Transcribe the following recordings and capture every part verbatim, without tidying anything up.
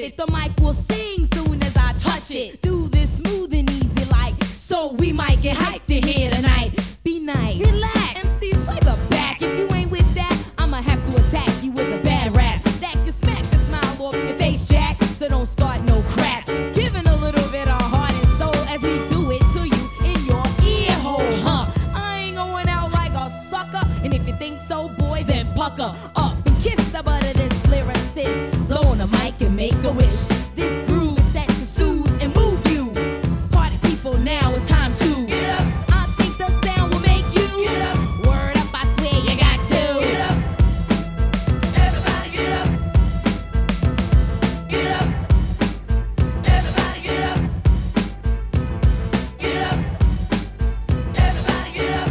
it. The mic will sing soon as I touch it. Do this smooth and easy like, so we might get hyped in here tonight. Be nice, relax, M Cs play the back. If you ain't with that, I'ma have to attack you with a bad rap that can smack the smile off your face, Jack. So don't start no crap. Giving a little bit of heart and soul as we do it to you in your ear hole, huh? I ain't going out like a sucker, and if you think so, boy, then pucker up and kiss the butt of this lyricist. Blow on the mic and make a wish. This groove is set to soothe and move you. Party people, now it's time to get up. I think the sound will make you get up. Word up, I swear you got to get up. Everybody get up. Get up. Everybody get up. Get up. Everybody get up.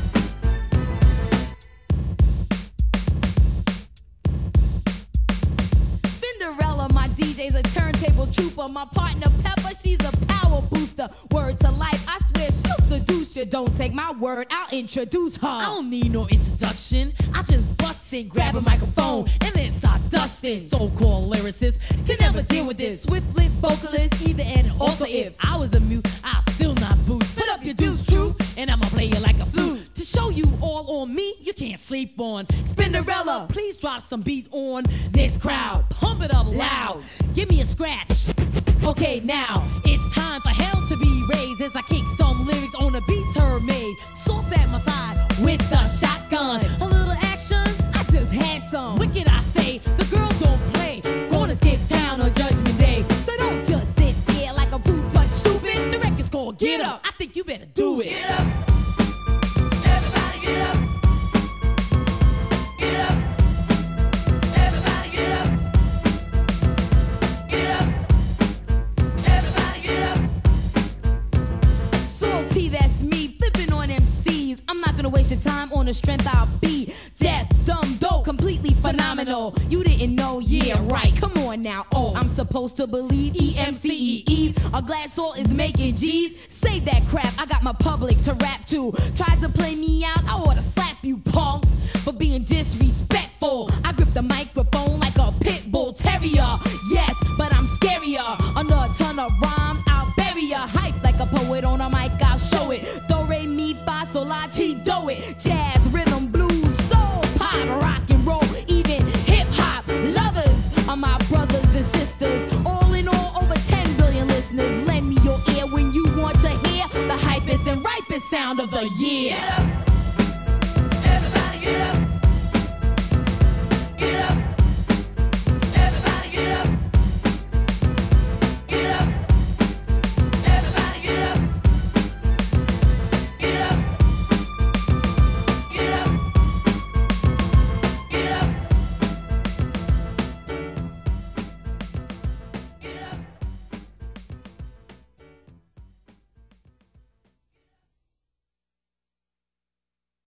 Spinderella, my D J's a turntable trooper. My partner Pepper, she's a power booster. Word to life, I swear she'll seduce you. Don't take my word, I'll introduce her. I don't need no introduction. I just bust in, grab a microphone, and then start dusting. So-called lyricists can never deal with this. Swift-lit vocalist, either and also if I was a mute, I'll still not boost. Put up your deuce, true, and I'ma play you like a flute. To show you all on me, you can't sleep on. Spinderella, please drop some beats on this crowd. Pump it up loud. Give me a scratch. Okay, now it's time for hell to be raised as I kick some lyrics on the beats her made. Salt at my side with the shotgun. A little action, I just had some. Wicked, I say, the girls don't play. Gonna skip town on Judgment Day. So don't just sit there like a fruit punch stupid. The record's called Get Up. I think you better do it. Get up. Everybody get up. Get up. Everybody get up. Get up. Everybody get up. Salty, that's me, flipping on M Cs. I'm not gonna waste your time on the strength I'll be. Deaf, dumb, dope, completely phenomenal. You didn't know, yeah, right. Come on now, oh, I'm supposed to believe E M C E E. A glass salt is making G's. Save that crap, I got my public to rap to. Tried to play me out, I oughta slap you, punk, for being disrespectful. I grip the microphone like a pit bull terrier. Yes, but I'm scarier. Under a ton of rhymes, I'll bury ya. Hype like a poet on a mic, I'll show it. Do, re, mi, fa, sol, la, ti, do it. Jazz, rhythm, blues, soul, pop, rock and roll, even hip hop. Lovers are my brothers and sisters. All in all, over ten billion listeners. Lend me your ear when you want to hear the hypest and ripest sound of the year.